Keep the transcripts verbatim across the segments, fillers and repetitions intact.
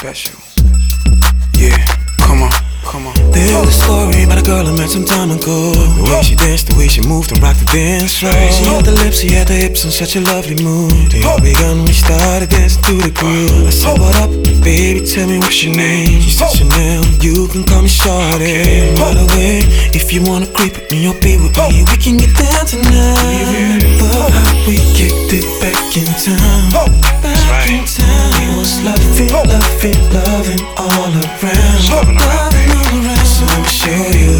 special. Yeah, come on, come on. There's a story about a girl I met some time ago. The way she danced, the way she moved and rocked the dance floor. She had the lips, she had the hips, and such a lovely mood. Here we begun, we started dancing to the groove. I said, what up, baby, tell me what's your name? She said, Chanel, you can call me Shawty. By the way, if you wanna creep with me or be with me, we can get down tonight. Do you remember how we kicked it back in time? Back in time, it was loving, loving, loving all around. Loving around, baby. So let me show you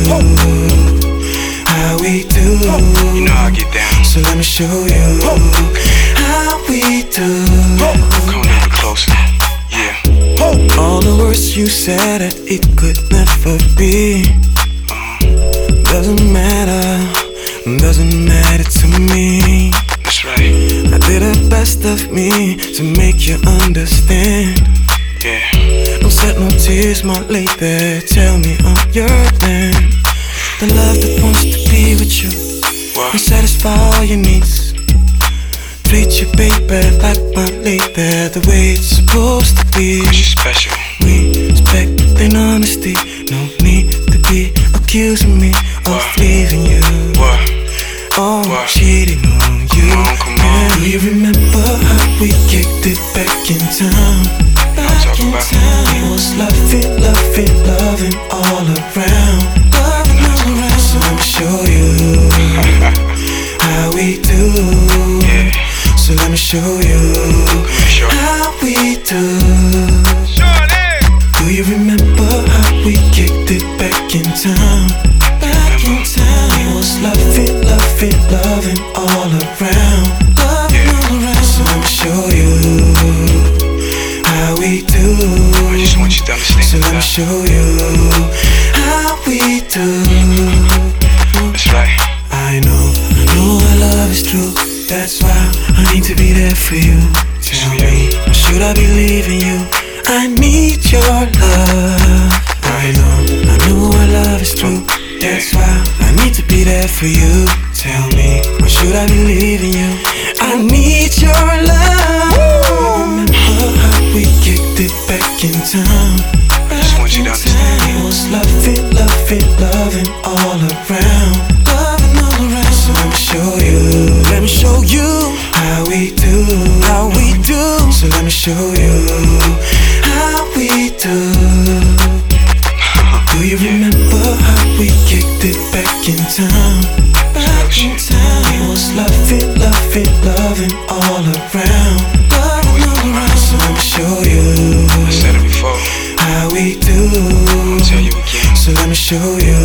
how we do. You know how I get down. So let me show you how we do. Come a little closer. Yeah. All the words you said that it could never be. Doesn't matter, doesn't matter to me. That's right. I did the best of me to make you understand. Yeah. Don't shed no tears, my lady. Tell me I'm your man. The love that wants to be with you What? and satisfy all your needs. Treat you, baby, like my lady, the way it's supposed to be. Cause you're special. We respect and honesty. No need to be accusing me of What? leaving you What? or What? cheating on you. Come on, come on. Do you remember how we kicked it back in time? Back in time, it was loving, loving, loving all around. Loving all around. So let me show you how we do. Yeah. So let me show you Show you. how we do. Shorty. Do you remember how we kicked it back in time? Back in time, it was loving, loving, loving all around. Loving Yeah. all around. So let me show you how we do. I just want you to understand. So let me that. show you how we do. That's right. I know, I know our love is true. That's why I need to be there for you. Tell me, why should I be leaving you? I need your love. I know, I know our love is true. That's why I need to be there for you. Tell me, why should I be leaving you? I need your love. Remember how we kicked it back in time? I just want you to understand. It was loving, loving, loving all around. Loving all around. So let me show you. Let me show you how we do. How we do. So let me show you how we do. Do you remember how we kicked it back in time? Back in time, it was loving, loving, loving all around. Loving all around. So let me show you I said it before. how we do. I'll tell you again. So let me show you